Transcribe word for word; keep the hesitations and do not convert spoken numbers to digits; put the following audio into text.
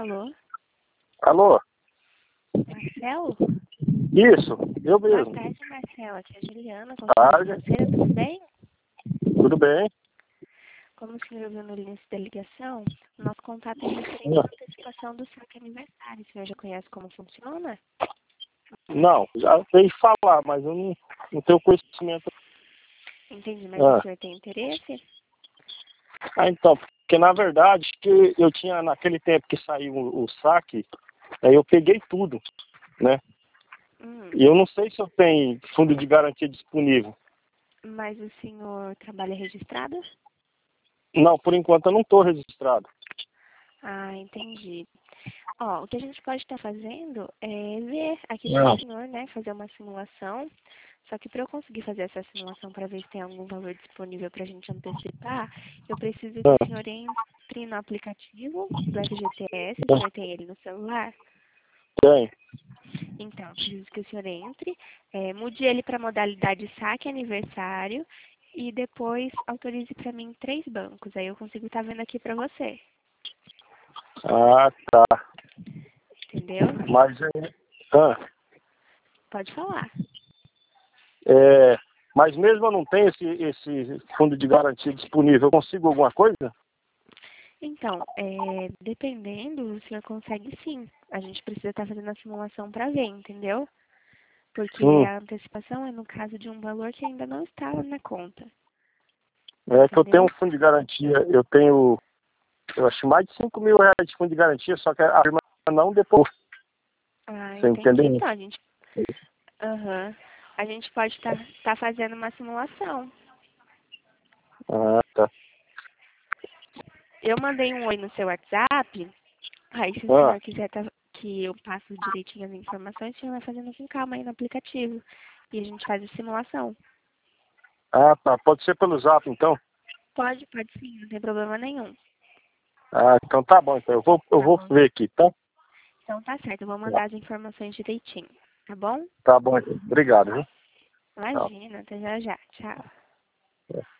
Alô? Alô? Marcelo? Isso, eu Boa mesmo. tarde, Marcelo. Aqui é a Juliana, Tarde. consultora financeira, tudo bem? Tudo bem? Como o senhor viu no início da ligação, nosso contato é referente à antecipação do saque aniversário. O senhor já conhece como funciona? Não, já veio falar, mas eu não, não tenho conhecimento. Entendi, mas Ah. o senhor tem interesse? ah, então, porque na verdade que eu tinha, naquele tempo que saiu o, o saque, aí eu peguei tudo, né? Hum, E eu não sei se eu tenho fundo de garantia disponível. mas o senhor trabalha registrado? Não, por enquanto eu não estou registrado. Ah, entendi. Ó, o que a gente pode estar fazendo é ver aqui para Não. o senhor, né, fazer uma simulação. Só que para eu conseguir fazer essa simulação para ver se tem algum valor disponível para a gente antecipar, eu preciso que o Ah. senhor entre no aplicativo do F G T S, o senhor tem ele no celular? Tem. Então, eu preciso que o senhor entre, é, mude ele para modalidade saque aniversário e depois autorize para mim três bancos. Aí eu consigo estar vendo aqui para você, Ah, tá. entendeu? Mas é, ah, Pode falar. é, mas mesmo eu não tenho esse, esse fundo de garantia disponível, eu consigo alguma coisa? Então, é, dependendo, o senhor consegue sim. A gente precisa estar fazendo a simulação para ver, entendeu? Porque Hum. a antecipação é no caso de um valor que ainda não estava na conta, É que eu tenho entendeu? um fundo de garantia, eu tenho, eu acho mais de cinco mil reais de fundo de garantia, só que a firma não depois. Ah, Você entendi. entendeu? Então, a gente, aham, a gente pode estar tá fazendo uma simulação. Ah, tá. Eu mandei um oi no seu WhatsApp, aí se o Ah, senhor quiser tá- que eu passe direitinho as informações, o senhor vai fazendo com calma aí no aplicativo. E a gente faz a simulação. ah, tá. Pode ser pelo zap, então? Pode, pode sim, não tem problema nenhum. Ah, então tá bom. Então eu vou, eu Tá vou bom? ver aqui, tá? Então tá certo, eu vou mandar as informações direitinho, tá bom? Tá bom. Obrigado, viu? Tchau. Imagina, até já já. Tchau.